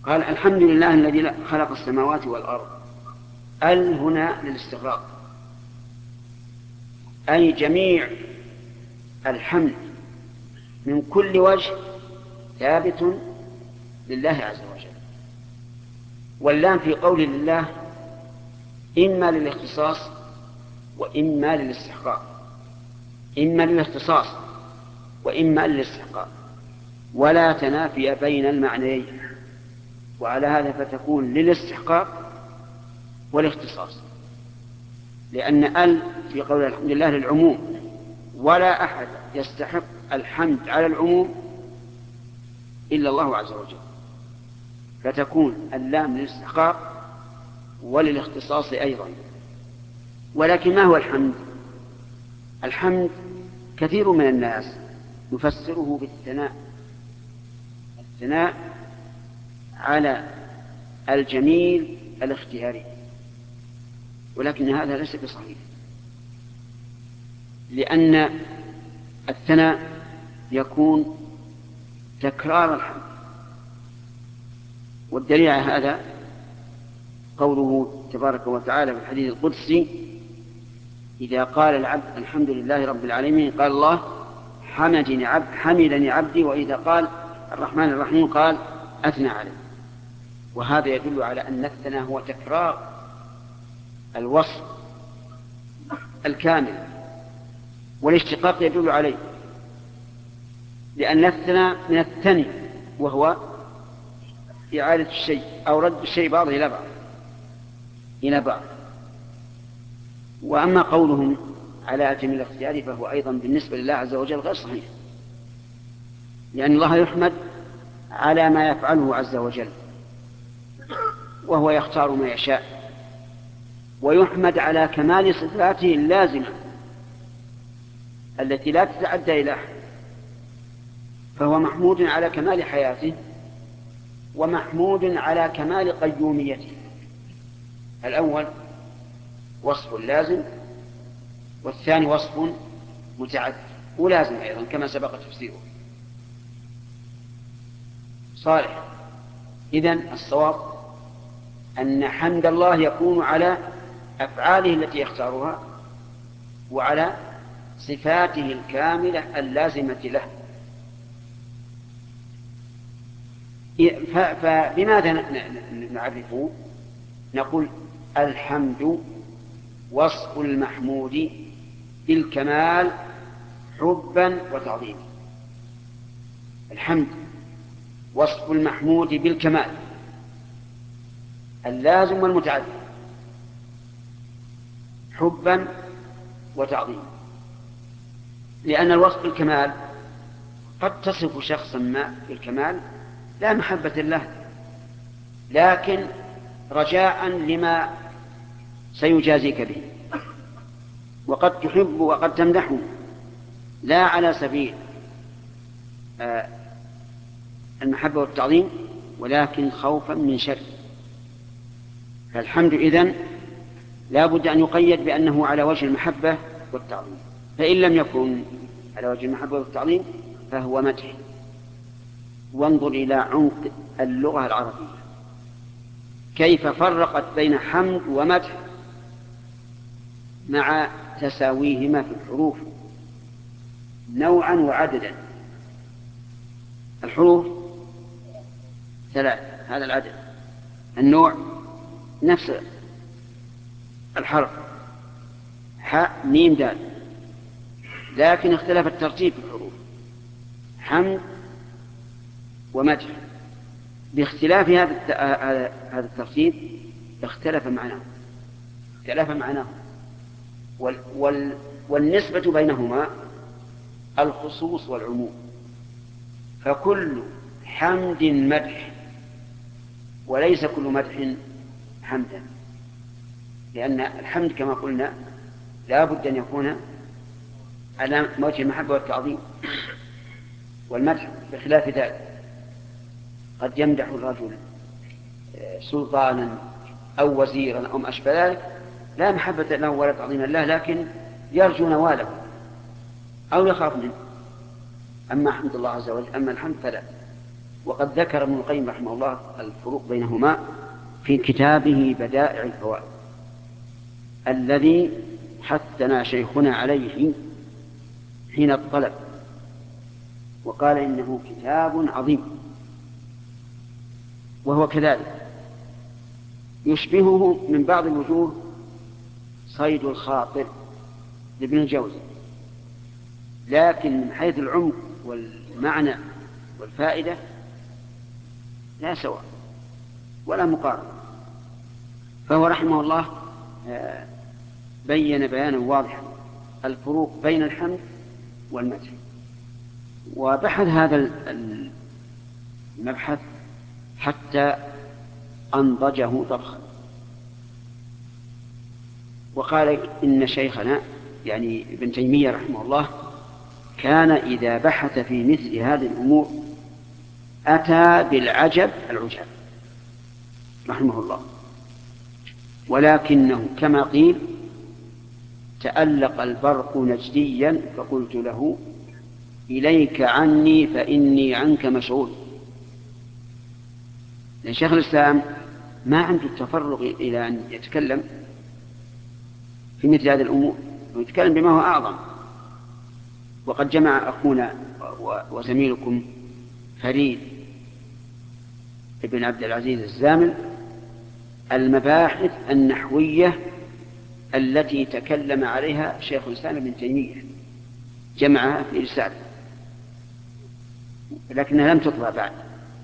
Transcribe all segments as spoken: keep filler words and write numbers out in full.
قال الحمد لله الذي خلق السماوات والأرض. ال هنا للاستغراق، أي جميع الحمد من كل وجه ثابت لله عز وجل. واللام في قول الله إما للاختصاص وإما للاستحقاق، إما للاختصاص وإما للاستحقاق، ولا تنافي بين المعنيين، وعلى هذا فتكون للاستحقاق والاختصاص، لأن ال في قول الحمد لله للعموم، ولا أحد يستحق الحمد على العموم إلا الله عز وجل، فتكون اللام للاستحقاق وللاختصاص أيضا. ولكن ما هو الحمد؟ الحمد كثير من الناس يفسره بالثناء، الثناء على الجميل الاختياري، ولكن هذا ليس بصحيح، لأن الثناء يكون تكرار الحمد، والدليل على هذا قوله تبارك وتعالى في الحديث القدسي: إذا قال العبد الحمد لله رب العالمين قال الله حمدني عبد حمدني عبدي، وإذا قال الرحمن الرحيم قال أثنى عليه. وهذا يدل على أن الثناء هو تكرار الوصف الكامل، والاشتقاق يدل عليه، لأن الثناء من الثني وهو إعادة الشيء أو رد الشيء بعضه إلى بعض إلى بعض. وأما قولهم على جميل الاختيار فهو أيضا بالنسبة لله عز وجل غير صحيح، لأن الله يحمد على ما يفعله عز وجل، وهو يختار ما يشاء، ويحمد على كمال صفاته اللازمة التي لا تتعدى إلى أحد، فهو محمود على كمال حياته ومحمود على كمال قيوميته. الأول وصف لازم، والثاني وصف متعدد ولازم أيضا كما سبق تفسيره. صالح. إذن الصواب أن حمد الله يكون على أفعاله التي يختارها وعلى صفاته الكاملة اللازمة له. فبماذا نعرفه؟ نقول الحمد وصف المحمود بالكمال حبا وتعظيما. الحمد وصف المحمود بالكمال اللازم والمتعدد حبا وتعظيما، لأن الوصف بالكمال قد تصف شخصا ما بالكمال لا محبة له، لكن رجاء لما سيجازيك به، وقد تحب وقد تمدحه لا على سبيل المحبة والتعظيم ولكن خوفا من شر. فالحمد إذن لا بد أن يقيد بأنه على وجه المحبة والتعظيم، فإن لم يكن على وجه المحبة والتعظيم فهو مدح. وانظر إلى عمق اللغة العربية كيف فرقت بين حمد ومدح مع تساويهما في الحروف نوعا وعددا. الحروف ثلاث، هذا العدد. النوع نفس الحرف حاء ميم دال، لكن اختلف الترتيب في الحروف. حمد ومدح باختلاف هذا هذا الترتيب اختلف معناه اختلف معناه وال وال والنسبة بينهما الخصوص والعموم، فكل حمد مدح وليس كل مدح حمدا، لأن الحمد كما قلنا لا بد أن يكون على وجه المحبة والتعظيم، والمدح بخلاف ذلك. قد يمدح الرجل سلطانا أو وزيرا أو ما أشبه ذلك لا محبة له ولا تعظيما له، لكن يرجو نواله أو يخاف منه. أما حمد الله عز وجل أما الحمد فلا. وقد ذكر ابن القيم رحمه الله الفروق بينهما في كتابه بدائع الفوائد الذي حثنا شيخنا عليه حين الطلب، وقال إنه كتاب عظيم، وهو كذلك يشبهه من بعض الوجوه صيد الخاطر لابن الجوزي، لكن من حيث العمق والمعنى والفائدة لا سواء ولا مقارنة. فهو رحمه الله بين بيانا واضحا الفروق بين الحمد والمدح، وبحث هذا المبحث حتى أنضجه طبخا، وقال إن شيخنا يعني ابن تيمية رحمه الله كان إذا بحث في مثل هذه الأمور أتى بالعجب العجاب رحمه الله، ولكنه كما قيل تألق البرق نجديا فقلت له إليك عني فإني عنك مشغول. لأن شيخ الإسلام ما عنده التفرغ إلى أن يتكلم في مثل هذه الأمور، ويتكلم بما هو أعظم. وقد جمع أخونا وزميلكم فريد ابن عبد العزيز الزامل المباحث النحوية التي تكلم عليها شيخ الإسلام ابن تيمية، جمعها في رسالة لكنها لم تطبع بعد،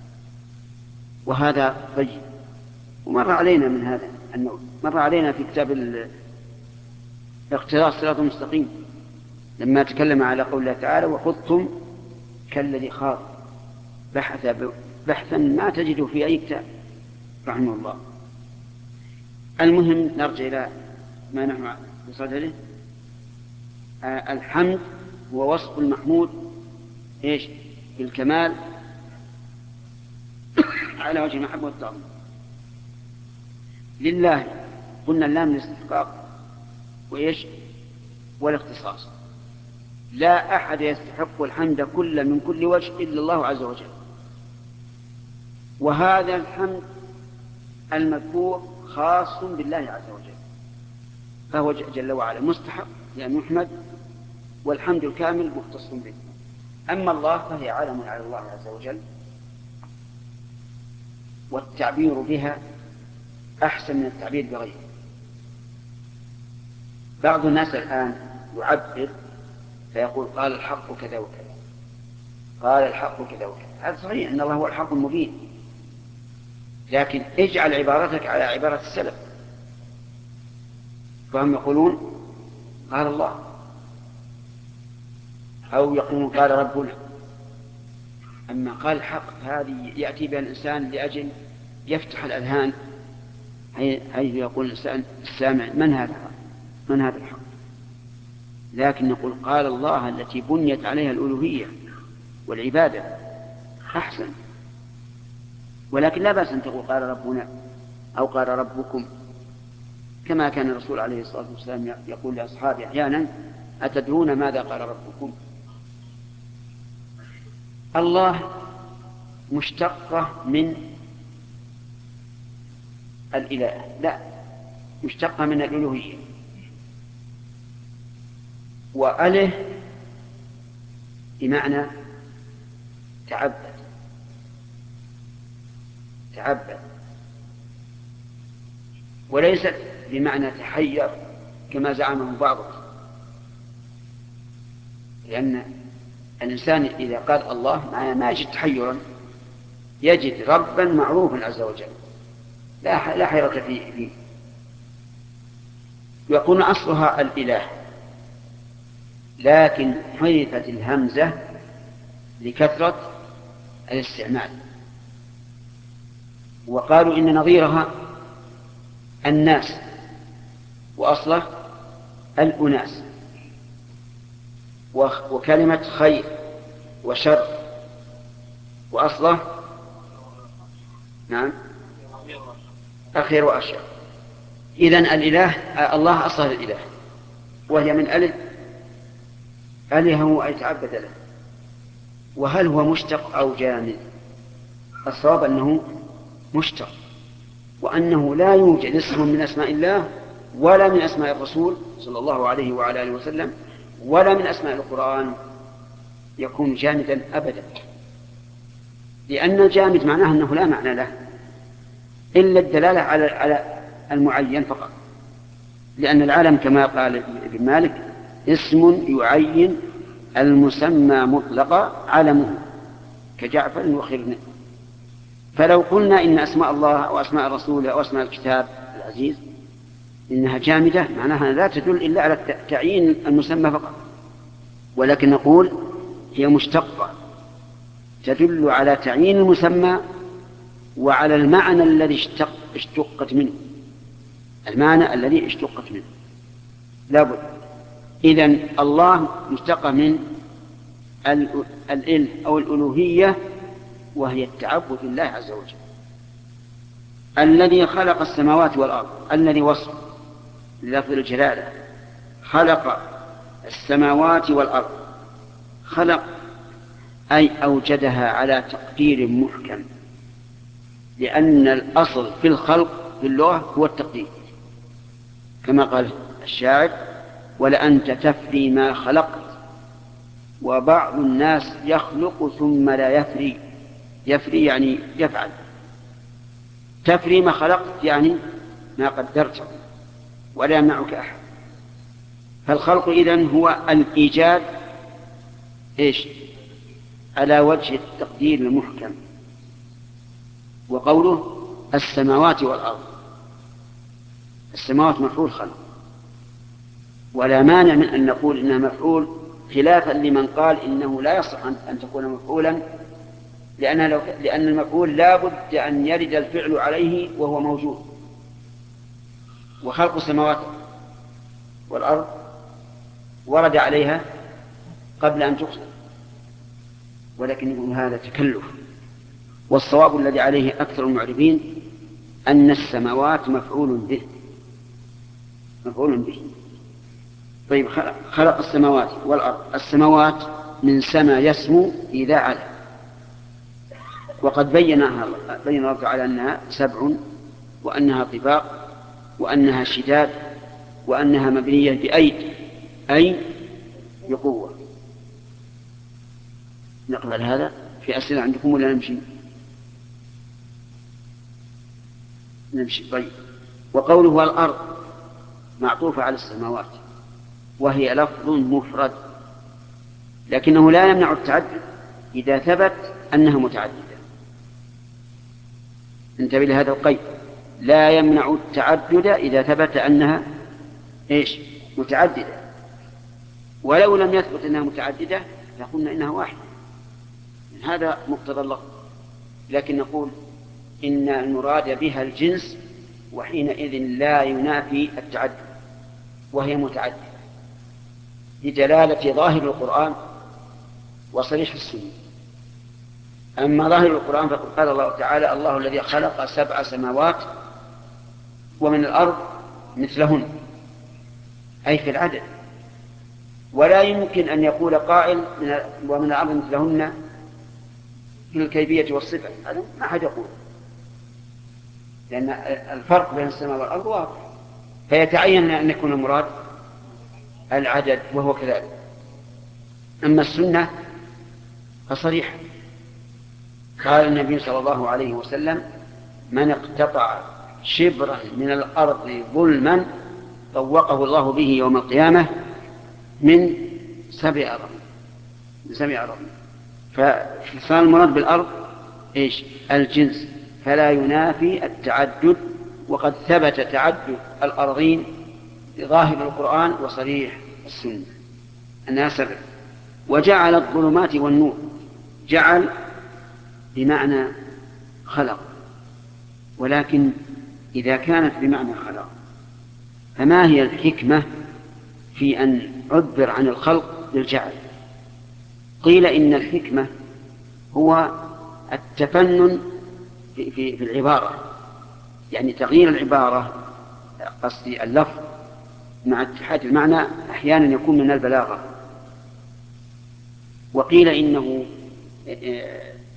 وهذا طيب. ومر علينا من هذا النوع، مر علينا في كتاب اقتراص الصراط المستقيم لما تكلم على قول الله تعالى وخذتم كالذي خاض، بحث بحثا ما تجده في أي كتاب رحمه الله. المهم نرجع إلى ما نحن بصدده. آه الحمد هو وصف المحمود إيش بالكمال على وجه المحبة والتعظيم لله. قلنا اللام الاستحقاق وإيش والاختصاص، لا أحد يستحق الحمد كل من كل وجه إلا الله عز وجل. وهذا الحمد المذكور خاص بالله عز وجل، فهو جل وعلا مستحق لأن يحمد، والحمد الكامل مختص به. أما الله فهي عالم على الله عز وجل، والتعبير بها أحسن من التعبير بغيره. بعض الناس الآن يعبر فيقول قال الحق كذا وكذا، قال الحق كذا وكذا. هذا صحيح أن الله هو الحق المبين، لكن اجعل عبارتك على عبارة السلف، فهم يقولون قال الله، أو يقولون قال ربنا. أما قال الحق هذه يأتي بها الإنسان لأجل يفتح الأذهان، حيث يقول الإنسان السامع من هذا من هذا الحق. لكن نقول قال الله التي بنيت عليها الألوهية والعبادة أحسن. ولكن لا بأس أن تقول قال ربنا أو قال ربكم، كما كان الرسول عليه الصلاة والسلام يقول لأصحابه أحيانا أتدرون ماذا قال ربكم. الله مشتقة من الإله، لا، مشتقة من الألوهية. وأله بمعنى تعبد تعبد وليست بمعنى تحير كما زعمه بعضهم، لأن الإنسان إذا قال الله ما يجد تحيرا، يجد ربا معروفا عز وجل لا لا حيرة فيه. يكون أصلها الإله، لكن حذفت الهمزة لكثرة الاستعمال، وقالوا إن نظيرها الناس، وأصله الأناس، وكلمة خير وشر وأصله نعم أخير وأشر. إذن الإله الله أصله الإله، وهي من ألف ألهه أي تعبد له. وهل هو مشتق أو جامد؟ الصواب أنه مشتق، وأنه لا يوجد اسم من أسماء الله ولا من أسماء الرسول صلى الله عليه وعلى آله وسلم ولا من أسماء القرآن يكون جامدا أبدا، لأن الجامد معناه أنه لا معنى له إلا الدلالة على على المعين فقط، لأن العالم كما قال ابن مالك اسم يعين المسمى مطلقا علمه كجعفر وخرن. فلو قلنا إن أسماء الله أو أسماء الرسول أو أسماء الكتاب العزيز إنها جامدة معناها لا تدل إلا على تعيين المسمى فقط، ولكن نقول هي مشتقة تدل على تعيين المسمى وعلى المعنى الذي اشتق اشتقت منه، المعنى الذي اشتقت منه لابد. إذن الله مشتقة من الإله أو الألوهية، وهي التعبد لله عز وجل. الذي خلق السماوات والأرض، الذي وصف للفظ الجلالة، خلق السماوات والأرض، خلق أي أوجدها على تقدير محكم، لأن الأصل في الخلق في اللغة هو التقدير، كما قال الشاعر ولأنت تفري ما خلقت وبعض الناس يخلق ثم لا يفري. يفري يعني يفعل، تفري ما خلقت يعني ما قدرته ولا يمنعك أحد. فالخلق إذن هو الإيجاد إيش على وجه التقدير المحكم. وقوله السماوات والأرض، السماوات مفعول خلق، ولا مانع من أن نقول إنها مفعول، خلافا لمن قال إنه لا يصح أن تكون مفعولا، لأن, لو لأن المفعول لا بد أن يرد الفعل عليه وهو موجود. وخلق السماوات والأرض ورد عليها قبل أن تخلق، ولكن هذا تكلف. والصواب الذي عليه أكثر المعربين أن السماوات مفعول به، مفعول به. طيب، خلق السماوات والأرض. السماوات من سما يسمو إذا علا، وقد بينها بين الله تعالى أنها سبع، وأنها طباق، وأنها شداد، وأنها مبنية بأيد أي بقوة. نقبل هذا في أسئلة عندكم ولا نمشي؟ نمشي. طيب. وقوله والأرض معطوفة على السماوات، وهي لفظ مفرد، لكنه لا يمنع التعدد إذا ثبت أنها متعددة. انتبه لهذا القيد، لا يمنع التعدد إذا ثبت أنها إيش متعددة. ولو لم يثبت أنها متعددة لقلنا إنها واحدة، هذا مقتضى اللفظ، لكن نقول إن المراد بها الجنس، وحينئذ لا ينافي التعدد، وهي متعددة بدلالة ظاهر القرآن وصريح السنة. أما ظاهر القرآن فقد قال الله تعالى الله الذي خلق سبع سماوات ومن الأرض مثلهن، أي في العدد. ولا يمكن أن يقول قائل ومن الأرض مثلهن في الكيفية والصفة، هذا ما أحد يقول، لأن الفرق بين السماء والأرض واضح، فيتعين أن يكون المراد العدد، وهو كذلك. أما السنة فصريحة، قال النبي صلى الله عليه وسلم من اقتطع شبرا من الأرض ظلما طوقه الله به يوم القيامة من سبع أراضين، سبع أراضين. فصار المراد بالأرض إيش الجنس، فلا ينافي التعدد، وقد ثبت تعدد الأرضين بظاهر القرآن وصريح السنة أنها سبع. وجعل الظلمات والنور، جعل بمعنى خلق، ولكن إذا كانت بمعنى خلق فما هي الحكمة في أن عبر عن الخلق بالجعل؟ قيل إن الحكمة هو التفنن في, في, في العبارة، يعني تغيير العبارة، قصدي اللفظ مع اتحاد المعنى أحيانا يكون من البلاغة. وقيل إنه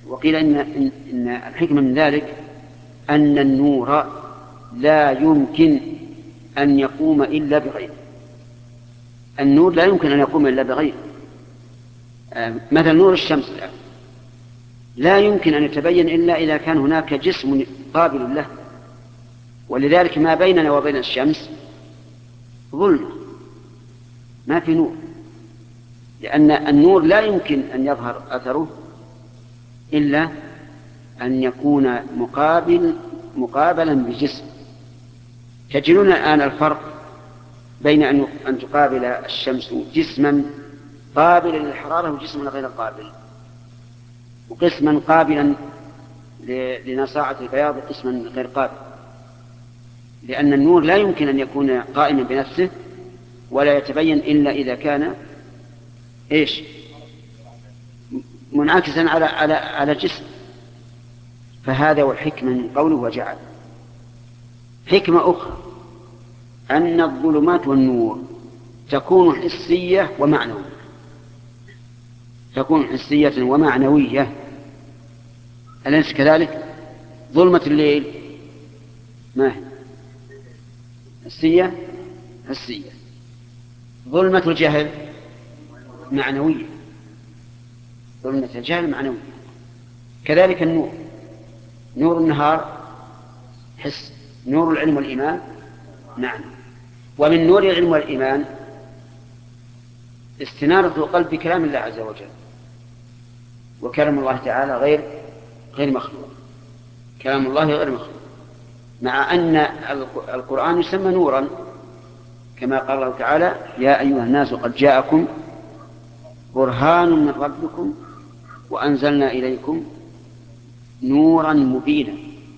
وقيل إن, إن, إن الحكمة من ذلك أن النور لا يمكن أن يقوم إلا بغيره. النور لا يمكن أن يقوم إلا بغيره. مثل نور الشمس الآن لا يمكن أن يتبين إلا إذا كان هناك جسم قابل له، ولذلك ما بيننا وبين الشمس ظلمة، ما في نور، لأن النور لا يمكن أن يظهر أثره إلا أن يكون مقابل مقابلا بجسم. تجدون الآن الفرق بين أن تقابل الشمس جسما قابلا للحرارة وجسما غير قابل، وقسما قابلا لنصاعة البياض وقسما غير قابل، لأن النور لا يمكن أن يكون قائما بنفسه ولا يتبين إلا إذا كان إيش منعكسا على على على جسم. فهذا هو الحكمة من قوله وجعل. حكمة أخرى أن الظلمات والنور تكون حسية ومعنوية، تكون حسية ومعنوية، أليس كذلك؟ ظلمة الليل ما هي؟ حسية حسية. ظلمة الجهل معنوية، ظلمة الجهل معنوية. كذلك النور، نور النهار حس، نور العلم والإيمان معنى. ومن نور العلم والإيمان استنارة القلب بكلام الله عز وجل، وكلام الله تعالى غير غير مخلوق، كلام الله غير مخلوق، مع أن القرآن يسمى نورا كما قال الله تعالى يا أيها الناس قد جاءكم برهان من ربكم وأنزلنا إليكم نورا مبينا.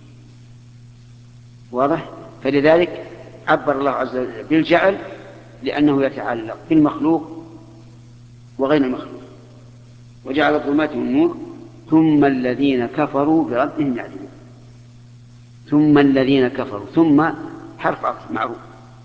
واضح؟ فلذلك عبر الله عز وجل بالجعل لأنه يتعلق بالمخلوق وغير المخلوق. وجعل الظلمات والنور ثم الذين كفروا بربهم يعدلون. ثم الذين كفروا، ثم حرف عطف معروف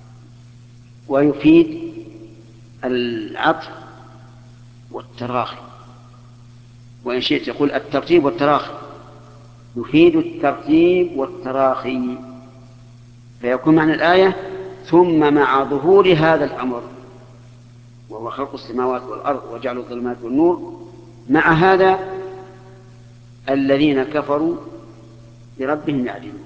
ويفيد العطف والتراخي، وإن شئت يقول الترتيب والتراخي، يفيد الترتيب والتراخي، فيكون معنى الآية ثم مع ظهور هذا الأمر وهو خلق السماوات والأرض وجعل الظلمات والنور، مع هذا الذين كفروا بربهم يعدلون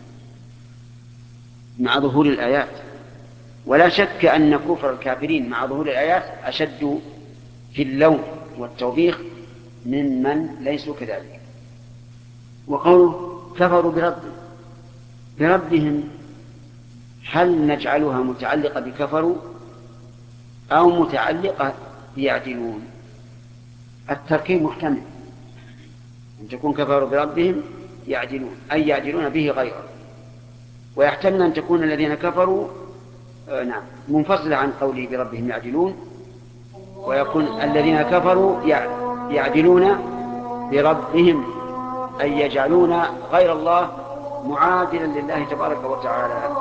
مع ظهور الآيات. ولا شك أن كفر الكافرين مع ظهور الآيات أشد في اللوم والتوبيخ ممن ليسوا كذلك. وقوله كفروا بربهم بربهم هل نجعلها متعلقة بكفروا أو متعلقة بيعدلون؟ التركيب محتمل أن تكون كفروا بربهم يعدلون أي يعدلون به غيره، ويحتمل أن تكون الذين كفروا آه نعم منفصلة عن قوله بربهم يعدلون، ويكون الذين كفروا يعدلون بربهم أي يجعلون غير الله معادلا لله تبارك وتعالى.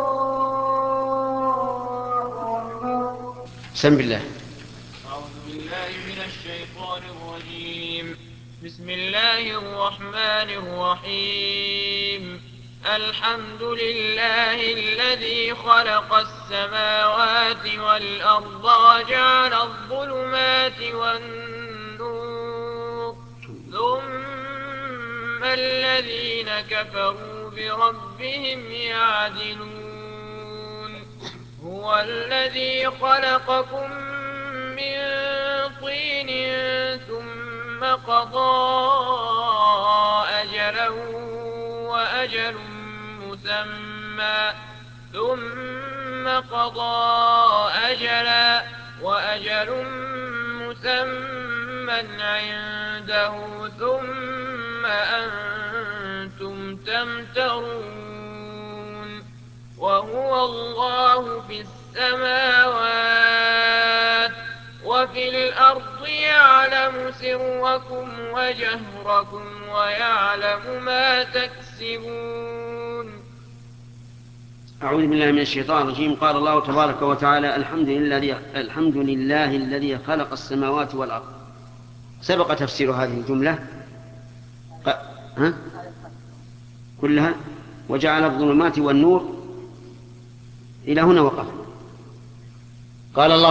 بسم الله. أعوذ بالله من الشيطان الرجيم. بسم الله الرحمن الرحيم. الحمد لله الذي خلق السماوات والأرض وجعل الظلمات والنور ثم الذين كفروا بربهم يعدلون. هو الذي خلقكم من طين ثم قضى أجلا وأجل مسمى ثم قضى أجلا وأجل مسمى عنده ثم أنتم تمترون. وهو الله في السماوات وفي الأرض يعلم سركم وجهركم ويعلم ما تكسبون. أعوذ بالله من الشيطان الرجيم. قال الله تبارك وتعالى الحمد لله, الحمد لله الذي خلق السماوات والأرض. سبق تفسير هذه الجملة ها؟ كلها. وجعل الظلمات والنور إلى هنا وقف. قال الله